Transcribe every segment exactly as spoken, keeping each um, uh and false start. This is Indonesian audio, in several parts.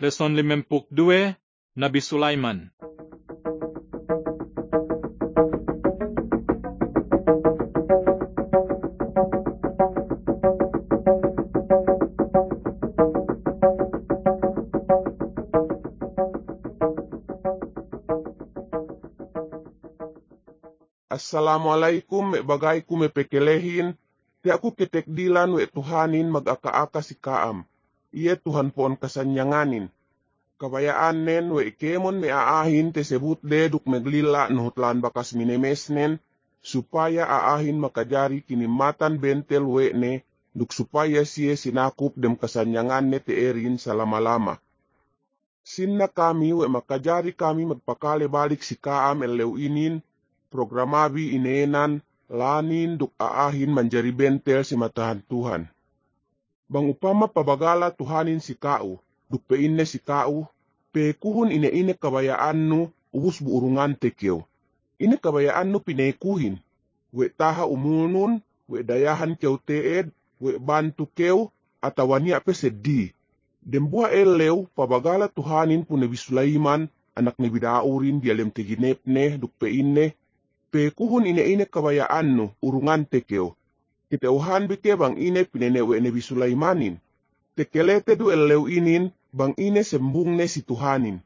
Leson limempuk due, Nabi Sulaiman. Assalamualaikum, me bagay ku me pekelehin, ti aku ketekdilan we Tuhanin mag-aka-aka si kaam. Iye Tuhan poon kasanyanganin. Kabayaan nen we ikemon me aahin te sebut deduk meglila nuhutlan bakas minemesnen, supaya aahin makajari kinimatan bentel we ne, duk supaya siye sinakup dem kasanyangan ne te erin salama-lama. Sinna kami we makajari kami magpakale balik si kaam elew inin, programabi inenan, lanin duk aahin manjari bentel si matahan Tuhan. Bang upama pabagala Tuhanin si kau, duk peinne si kau, pekuhun ine-ine kabayaan nu, ubus buurungan tekeo. Ine kabayaan nu pinekuhin, we taha umunun, we dayahan keu teed, we bantu keu, atawanya pe seddi. Dembua elew, pabagala Tuhanin pu Nabi Sulaiman, anak Nabi Daurin dialem teginepne, duk peinne, pekuhun ine-ine kabayaan nu, urungan tekeo. Kiteuhan bike bang ine pinenewe Nabi Sulaimanin. Tekelete du elew inin, bang ine sembungne si Tuhanin.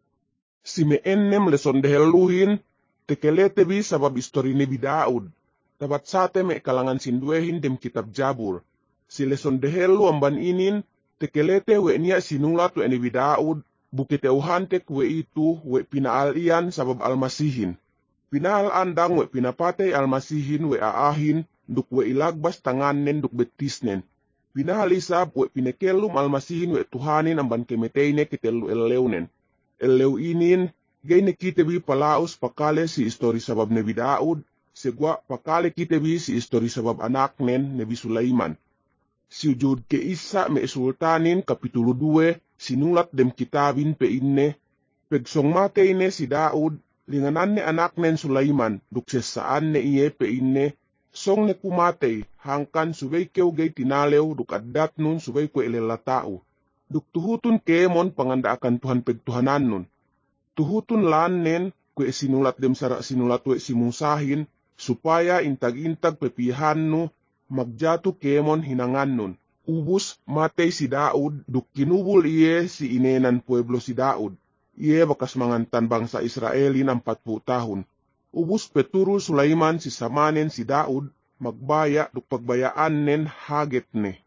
Si me ennem leson deheluhin, tekelete bi sabab istori Nabi Daud. Tabat sate me kalangan sinduehin dem kitab Jabur. Si leson dehelu amban inin, tekelete we niya sinulat we Nabi Daud, bukiteuhan tek we itu we pinaal iyan sabab almasihin. Pinahal andang we pinapatay almasihin we aahin, duk we ilagbas tanganen duk betisnen. Pinahal isab we pinekelum almasihin we Tuhanin amban kemeteyne kitelu eleunen. Elew inin, gay nekitebi palaus pakale si istori sabab Nabi Daud, segwa pakale kitebi si istori sabab anaknen Nabi Sulaiman. Si ujud ke isa me sultanin kapitulo dua, sinulat dem kitabin pe inne, pegsong mateyne si Daud, linganan ne anak nen Sulaiman, duk sesaan ne iye pe inne, song ne kumatay, hangkan subay kew gay tinalew, duk adat nun subay ko elelatao. Duk tuhutun kemon panganda akan Tuhan pegtuhanan nun. Tuhutun lan nen, kwe sinulat dem sara sinulat we simusahin, supaya intag-intag pepihan nu, magjatu kemon hinangan nun. Ubus matay si Daud, duk kinubul iye si inenan pueblo si Daud. Iye bakas mangantan bangsa Israelin empat puluh tahun. Ubus peturul Sulaiman si samanen si Daud, magbaya duk pagbayaan nen haget ne.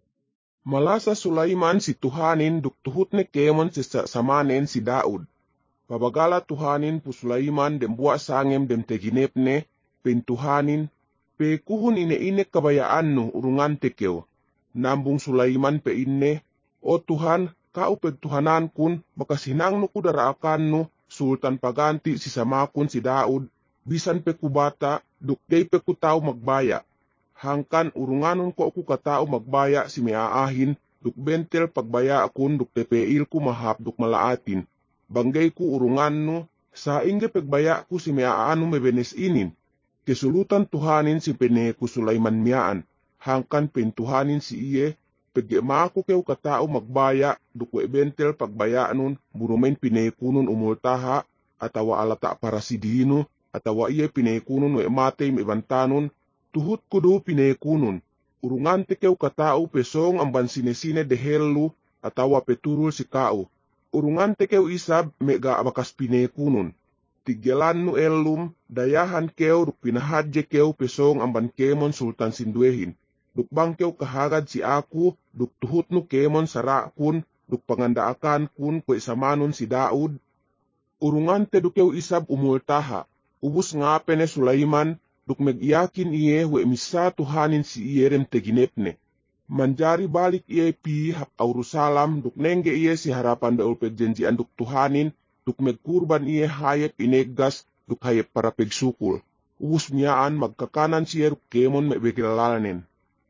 Malasa Sulaiman si Tuhanin duk tuhut ne kemon si samanen si Daud. Pabagala Tuhanin pu Sulaiman dem buat sangem dem teginep ne, pen Tuhanin, pe kuhun ine-ine kabayaan nu urungan tekeo. Nambung Sulaiman pe inne, o Tuhan, kau pegtuhanan kun, baka sinang nu kudara akan nu, sultan paganti si samakun si Daud, bisan pe kubata, duk day pe kutao magbaya. Hangkan urunganun ko ku katao magbaya si meaahin, duk bentel pagbaya akun duk tepeil ku mahap duk malaatin. Banggay ku urungan nu, sa ingge pagbaya ku si meaanu mebenes inin. Kesulutan Tuhanin si pene ku Sulaiman miyaan, hangkan pentuhanin si iye, pagema ako kew katao magbaya, dukwe bentel pagbaya nun, burumen pinekunun umultaha, atawa alata para sidino, atawa iye pinekunun we matay mebantanon, tuhut kudu pinekunun. Urungan te kew katao pesong ang bansinesine dehelu, atawa peturul si kao. Urungan te kew isab mega abakas pinekunun. Tigelan nu elum, dayahan kew duk pinahadje kew pesong ang bankemon sultan sinduehin. Duk bangkew kahagad si aku, duk tuhut nu kemon sarakun, duk pangandaakan kun kwe samanon si Daud. Urungan te dukew isab umultaha, ubus ngape ne Sulaiman, duk megiyakin iye we misa Tuhanin si iye rem teginepne. Manjari balik iye pi hap Aurusalam, duk nengge iye si harapan daul pegjanjian duk Tuhanin, duk megkurban iye hayep inegas, duk hayep para pegsukul. Ubus miyaan magkakanan siye duk kemon mebegilalanen.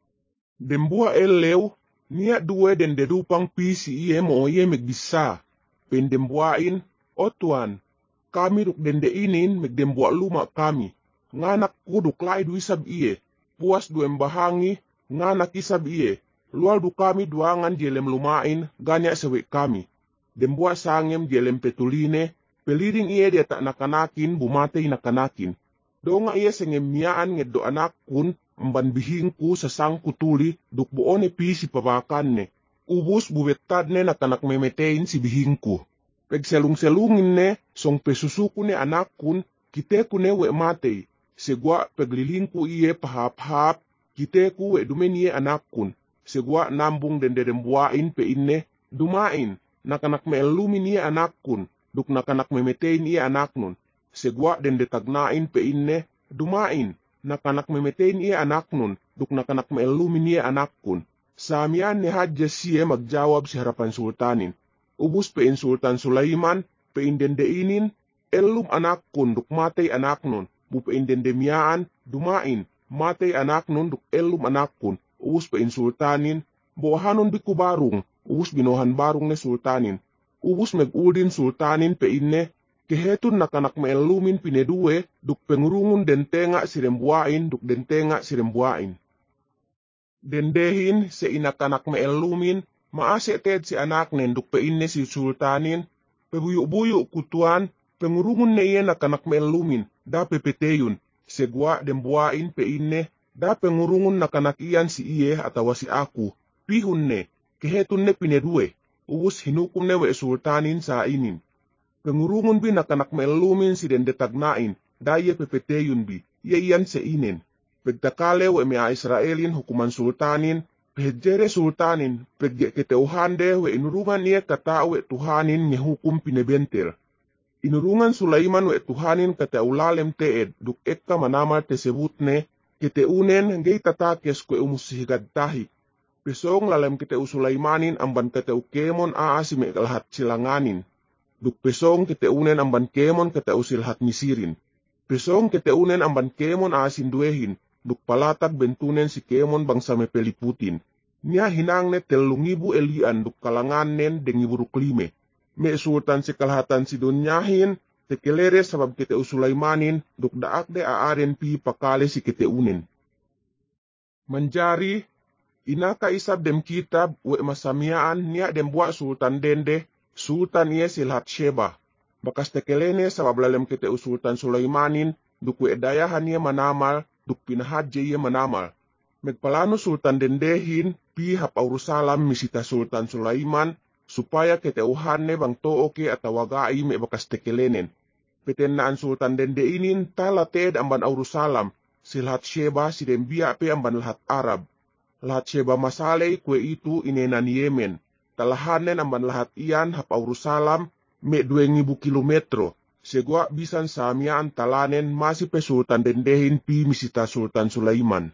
Dembua elew, niya duwe den dedupang pi si iye mo iye megbisa. Pendembuain, o Tuan, kami duk dende inin megdembua luma kami. Nganak ku duk lai du isab iye, puas du embahangi, nganak isab iye. Lual du kami duangan jelem lumain, ganyak sewe kami. Dembua sangem dia lempetuline, peliring iye dia tak nakanakin, bumatay nakanakin. Do nga iye sengem miyaan ngeddo anak kun, mban bihingku sasangku tuli, duk buone pi si papakan ne. Ubus buwetad ne nakanak memetein si bihingku. Peg selung-selungin ne, song pesusuku ne anak kun, kite ku ne we matay. Segwa peglilingku iye pahap-hap, kite ku we dumen iye anak kun. Segwa nambung den dedembuain pe inne, dumain, nakanak meelumin iye anak kun, duk nakanak memetein iye anak nun. Segwa den detagnain pe inne, dumain, nakanak memetein iye anak nun, duk nakanak meelumin iye anak kun. Samian ne hadja siye magjawab si harapan sultanin. Ubus pe in Sultan Sulaiman, pe in dendeinin, elum anak kun, duk matay anak nun, bu pe in dendemiaan, dumain, matay anak nun, duk elum anak kun. Ubus pe in sultanin, bohanon biku barung, ubus binohan barung ne sultanin. Ubus megudin sultanin pe inne, kehetun nakanak meelumin pinedue, duk pengurungun dentenga sirembuain, duk dentenga sirembuain. Dendehin se inakanak meelumin, maase ted si anak nen duk pe inne si sultanin, pebuyuk-buyuk kutuan, pengurungun ne iye nakanak meelumin, da pepeteyun, segwa dembuain pe inne, da pengurungun nakanak iyan si iye atawa si aku, pihun ne, kehetun ne pinedue, ubus hinukum ne we sultanin sa inin. Pengurungun bi nakanak meelumin si dendetagnain, da iye pepeteyun bi, iye iyan se inen. Pegtakale we mea Israelin hukuman sultanin, pehjere sultanin, pegge keteuhande we inurungan iye kata we Tuhanin ngehukum pinebentel. Inurungan Sulaiman we Tuhanin kata ulalem teed, duk ekka manamar tesebut ne, keteunen gay tatakes kwe umusihigat tahi. Pesong lalem keteu Sulaimanin amban keteu kemon aasi me kalhat silanganin. Duk pesong keteunen amban kemon keteu silhat misirin. Pesong keteunen amban kemon aasin duehin, duk palatag bentunen si kemon bangsa me peliputin. Nia hinang ne telungibu elian duk kalangan nen dengiburuk lime. Me sultan si kalhatan si dunyahin, tekelere sabab keteu Sulaimanin, duk daak de aaren pi pakale si keteunen. Manjari, inaka isab dem kitab we masamiaan nia dem buat sultan dende, sultan iye silhat sheba. Bakas tekelene sabab lalem keteu Sultan Sulaimanin, duk we dayahan iye manamal, duk pinahadje iye manamal. Megpalano sultan dendehin, pi hap Aurusalam misita Sultan Sulaiman, supaya keteuhan ne bang tooke atawagai me bakas tekelenen. Petennaan sultan dendeinin talated amban Aurusalam, silhat sheba si dembia pe amban lahat Arab. Lahat sheba masalay kwe itu inenan Yemen. Talahanen amban lahat iyan hap Aurusalam, me dua ribu kilometro, segwa bisan samiaan talanen masih pe sultan dendehin pi misita Sultan Sulaiman.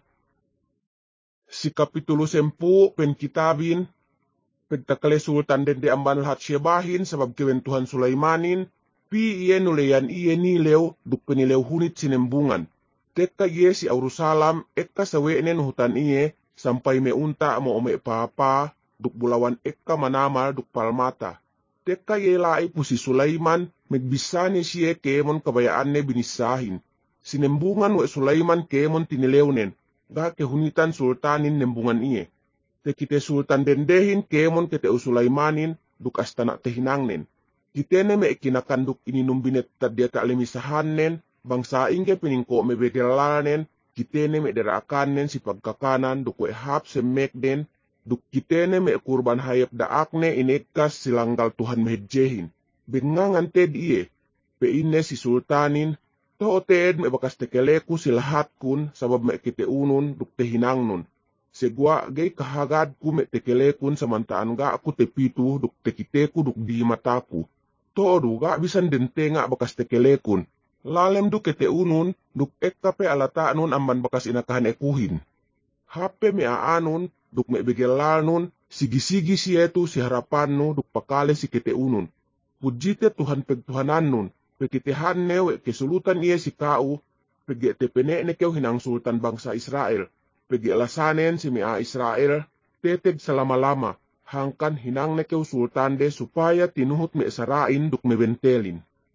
Si kapitulo sempu pen kitabin, pagtakale sultan dende amban lahat shebahin sabab kewentuhan Sulaimanin, pi iye nuleyan iye nilew duk penilew hunit sinembungan. Tekka iye si Aurusalam ekka sawenen hutan iye, sampai me unta mo ome papa, duk bulawan ekka manamar duk palmata. Tekka yelai po si Sulaiman, megbisani siye kemon kabayaan ne binisahin. Sinembungan we Sulaiman kemon tinileunen, ga kehunitan sultanin nembungan iye. Tekite sultan dendehin kemon keteu Sulaimanin, duk astana tehinangnen. Kitene me kinakanduk ininum binet tadia kalemisahannen, bangsa ingke piningko me begelanen, kitene me derakanen si pagkakanan duk we hap semekden, duk kitene me kurban hayap daakne inekas silanggal Tuhan mehjehin. Bengangan ted iye, pe inne si sultanin, to ted me bakas tekeleku silahat kun sabab me kiteunun duk tehinang nun. Segwa gay kahagad ku me tekelekun samantaan ga aku tepitu duk tekiteku duk di mataku. To duga bisan dentenga bakas tekelekun. Lalem duk keteunun duk ekkape alata nun amban bakas inakahan ekuhin. Hape me aanun, duk me begelal nun, sigi-sigi sietu si harapan nu duk pakale si keteunun. Pujite Tuhan pegtuhanan nun, pekitehan newe kesulutan iye si kau, pege tepene ne keu hinang sultan bangsa Israel, pege lasanen si mea Israel, teteg selama-lama, hangkan hinang ne keu sultan de supaya tinuhut me sarain duk me bentelin.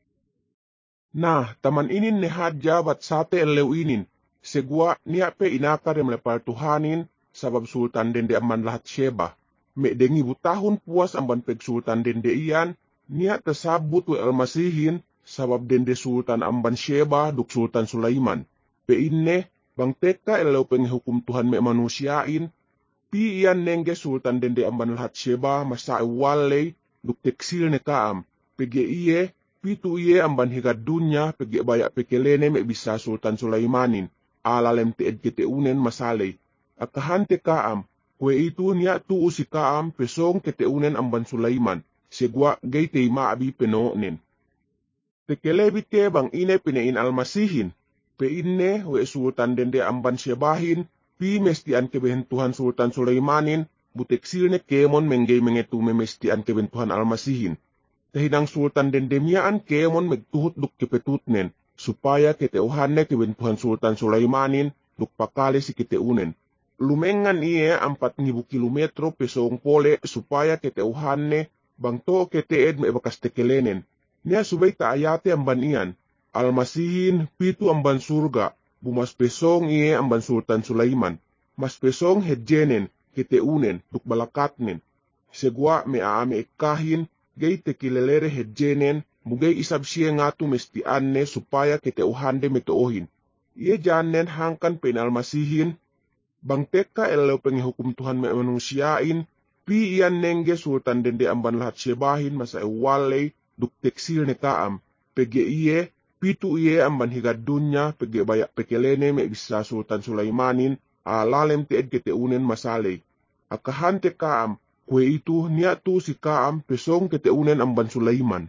Nah, taman inin ne hadja bat sate elew inin, segwa niya pe inakar yang melepal Tuhanin, sabab sultan dende aman lahat Sheba. me dengi butahun puas amban peg sultan dende iyan, niat tersabut we almasihin, sabab dende sultan amban Sheba duk sultan Sulaiman. Pe inne, bang teka elaw penghukum Tuhan me manusiain, pi iyan nengge sultan dende amban lahat Sheba masa iwalay, duk teksil ne kaam, pege iye, pitu iye amban higad dunya, pege bayak pekelene me bisa sultan Sulaimanin, alalem teed keteunen masalay. Akahante kaam, kwe itu niya tuu si kaam pesong keteunen amban Sulaiman, segwa gay tey maabi penoonen. Tekelebit ke bang ine pinein almasihin, pe inne we sultan dende amban Shebahin, pi mestian kebehen Tuhan sultan Sulaimanin, buteksilne kemon menggay mengetu memestian keben Tuhan almasihin. Tehinang sultan dende miaan kemon megtuhut duk kepetutnen, supaya keteuhanne keben Tuhan sultan Sulaimanin, duk pakale si keteunen. Lumengan iye empat ribu kilometro pesong pole supaya keteuhanne bang to keteed me bakas tekelenen. Nia subay taayate amban iyan, almasihin pitu amban surga, bumas pesong iye amban sultan Sulaiman, mas pesong hedjenen, keteunen, duk balakatnen. Segwa me aame ekahin, gay tekilelere hedjenen, mugay isab siya ngatu mestianne supaya keteuhande metoohin. Iye janen hangkan pen almasihin, bang teka elaw penghukum Tuhan me manusiain, pi iyan nengge sultan dende amban lahat Shebahin masa ewalay, duk teksil ne kaam, pege iye, pitu iye amban higad dunya, pege bayak pekelene me bisa sultan Sulaimanin, alalem teed keteunen masalay. Akahante kaam, kwe itu niat tu si kaam pesong keteunen amban Sulaiman.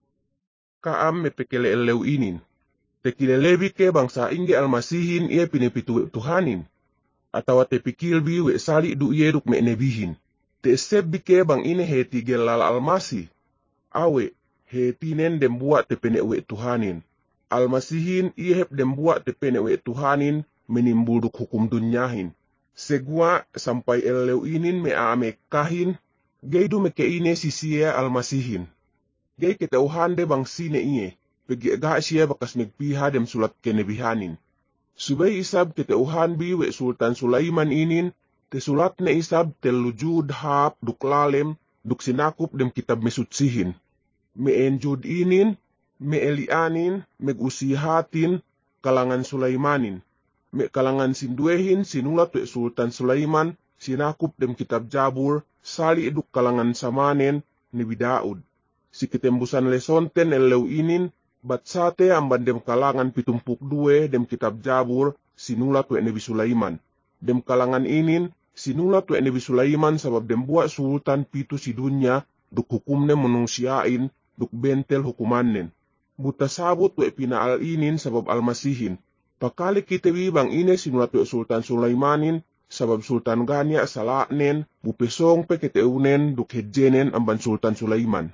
Kaam me pekele elaw inin, tekilelebi ke bangsa ingge almasihin iye pinepitu Tuhanin. Atawa te pikilbi we sali du yeduk me nebihin. Te sebbi ke bang ine heti gelal almasi. Awe, heti nen dem buat te pene we Tuhanin. Almasihin iye hep dem buat te pene we Tuhanin menimbuduk hukum dunyahin. Segwa sampai elew inin me ame kahin, gaidu me ke ine sisiya almasihin. Gai ketauhande bang sine iye, pegi ga siya bakas megpiha dem sulat kenebihanin. Subay isab keteuhan bi we sultan Sulaiman inin, te sulat na isab telujud hap duk lalem, duk sinakup dem kitab mesutsihin. Me enjud inin, me elianin, megusihatin, kalangan Sulaimanin. Me kalangan sinduehin sinulat we sultan Sulaiman, sinakup dem kitab Jabur, sali duk kalangan samanen, ni Daud. Si ketembusan lesonten elew inin, batsate amban dem kalangan pitumpuk due dem kitab Jabur, sinulat we Nabi Sulaiman. Dem kalangan inin, sinulat we Nabi Sulaiman sabab dem buat sultan pitu si dunya, duk hukumne manusiain, duk bentel hukumannen. Buta sabut we pinaal inin sabab almasihin. Pakali kita bang ine sinulat we sultan Sulaimanin, sabab sultan ganya salanen, bupesong pe keteunen duk hedjenen amban sultan Sulaiman.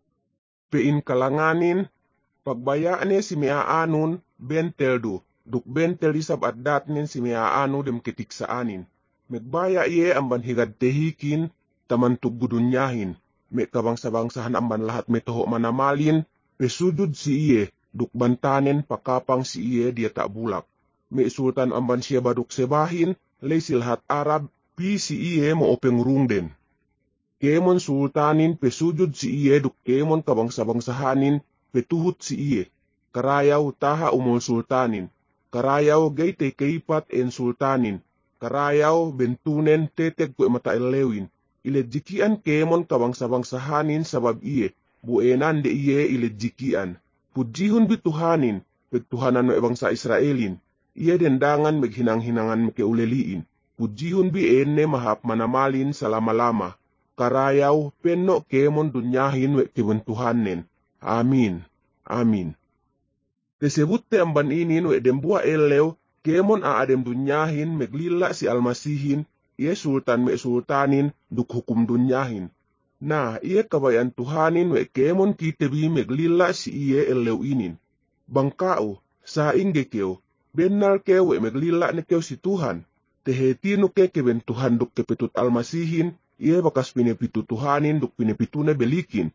Pein kalanganin, pagbayaane si Meaanun, bentel du, duk bentel isab adatnin si Meaanu dem ketiksaanin. Megbaya iye amban higad tehikin, taman tuggudunyahin, me kabangsa-bangsahan amban lahat metoho manamalin, pesudud si iye, duk bantanen pakapang si iye dia tak bulak. Me sultan amban siya baduk sebahin, lay silhat Arab, pi si iye mo openg rungden. Kemon sultanin pesujud si iye duk kemon kabangsa-bangsahanin, petuhut si iye. Karayaw taha umol sultanin. Karayaw gay te keipat en sultanin. Karayaw bentunen teteg kwe mata elewin. Ilejikian kemon kabangsa-bangsahanin sabab iye. Buenan de iye ilejikian. Pujihun bituhanin, pegtuhanan me bangsa Israelin. Iye dendangan meghinang-hinangan mekeuleliin. Pujihun bi enne mahap manamalin salama-lama. Karayaw penno kemon dunyahin we kebentuhanen. Amin. Amin. Tesebut te amban inin we dembua elew, kemon a adem dunyahin meglila si almasihin, iye sultan me sultanin, duk hukum dunyahin. Nah, iye kabayan Tuhanin we kemon kitebi meglila si iye elew inin. Bangkao, sa ingge keo, benar keo we meglila ne keo si Tuhan, tehetinu ke keben Tuhan duk kepetut almasihin, iye bakas pinepitu Tuhanin duk pinepitune belikin.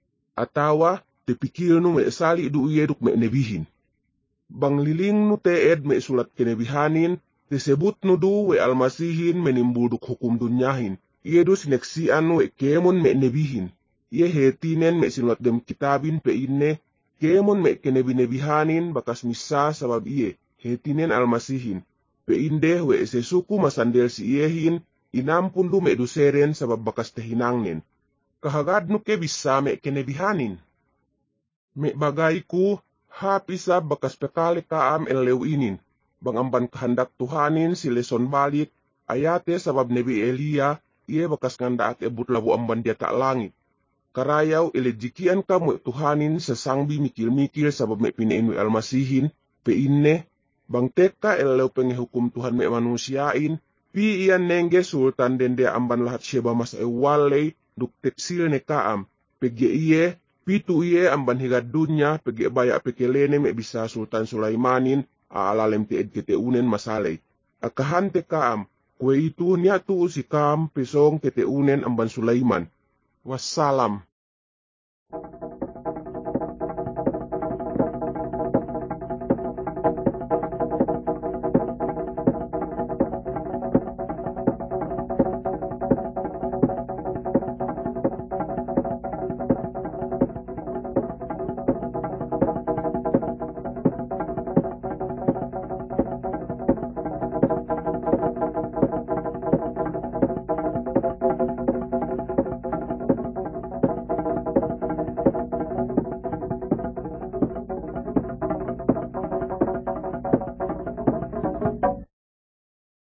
Atawa, tepikir nu me sali du iye duk me nebihin. Bang liling nu teed me sulat kenebihanin, tesebut nu du we almasihin menimbuduk hukum dunyahin, Iye do sineksian we kemon me nebihin. Iye hetinen me sinulat dem kitabin pe inne, kemon me kenebi-nebihanin bakas misa sabab iye, hetinen almasihin. Pe inde we sesuku masandel si iyehin, inampun du me duseren sabab bakas tehinangnen. Kahagad nu ke bisa me kenebihanin. Me bagaiku, hapisa bakas pekali kaam elewinin. Bangamban kehendak Tuhanin si leson balik, ayate sabab Nebi Elia, iye bakas ngandaak ebut labu amban dia tak langit. Karayaw elejikian kamu Tuhanin sesangbi mikil-mikil sabab me pineinu almasihin, pe inne, bang teka elew pengehukum Tuhan me manusiain, pi iyan nengge sultan dende amban lahat syeba mas ewalei, duk teksil ne kaam, pege iye, pitu iye amban higad dunya, pege bayak pekelene me bisa Sultan Sulaimanin, aalalem te edkete unen masalay. Akahante kaam, kwe itu niya tu si kaam pesong kete unen amban Sulaiman. Wassalam.